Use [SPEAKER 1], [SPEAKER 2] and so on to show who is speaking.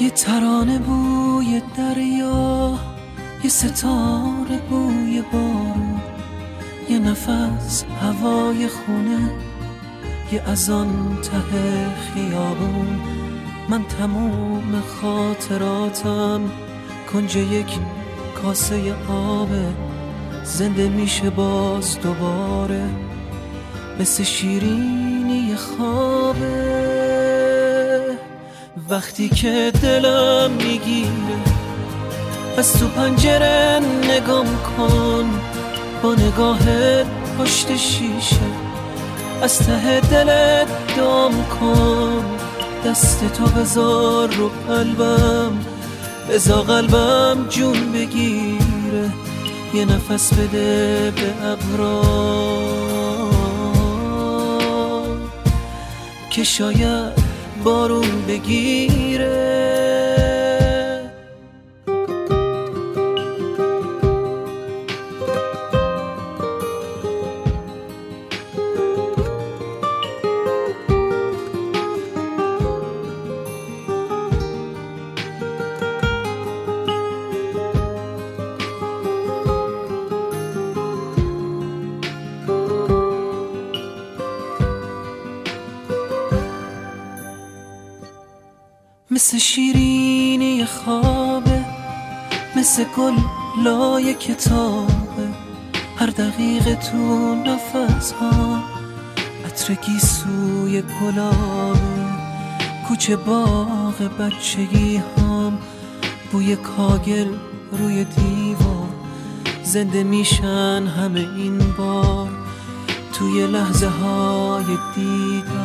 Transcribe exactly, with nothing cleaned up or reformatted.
[SPEAKER 1] یه ترانه بوی دریا، یه ستاره بوی بارون، یه نفس هوای خونه، یه اذان ته خیابون. من تموم خاطراتم کنج یک کاسه آبه، زنده میشه باز دوباره مثل شیرینی خوابه. وقتی که دلم میگیره از تو پنجره نگام کن، با نگاهت پشت شیشه از ته دلت دام کن. دست تو بذار رو قلبم، بذار قلبم جون بگیره، یه نفس بده به ابرا که شاید بارون بگیره. مثل شیرینی خوابه، مثل گل لای کتابه، هر دقیقه تو نفس ها عطر گیسوی گلابه. کوچه باغ بچگی هم بوی کاگل روی دیوار، زنده میشن همه این بار توی لحظه های دیدار.